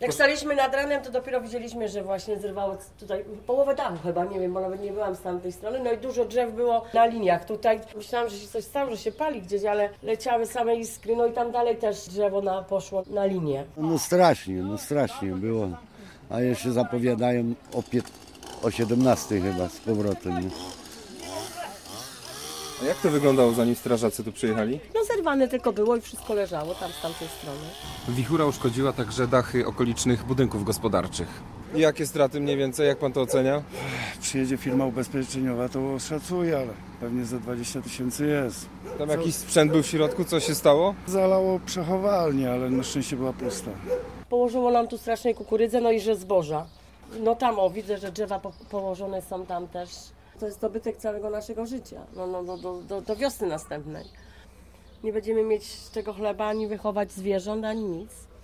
Jak staliśmy nad ranem, to dopiero widzieliśmy, że właśnie zrywało tutaj połowę dachu chyba, nie wiem, bo nawet nie byłam z tamtej strony. No i dużo drzew było na liniach tutaj. Myślałam, że się coś stało, że się pali gdzieś, ale leciały same iskry. No i tam dalej też drzewo poszło na linię. No strasznie było. A jeszcze zapowiadają o 17 chyba z powrotem. Nie? A jak to wyglądało, zanim strażacy tu przyjechali? No zerwane tylko było i wszystko leżało tam z tamtej strony. Wichura uszkodziła także dachy okolicznych budynków gospodarczych. Jakie straty mniej więcej, jak pan to ocenia? Przyjedzie firma ubezpieczeniowa, to szacuje, ale pewnie za 20 000 jest. Tam jakiś sprzęt był w środku, co się stało? Zalało przechowalnię, ale na szczęście była pusta. Położyło nam tu strasznie kukurydzę, no i że zboża. No tam widzę, że drzewa położone są tam też. To jest dobytek całego naszego życia, do wiosny następnej. Nie będziemy mieć z czego chleba, ani wychować zwierząt, ani nic.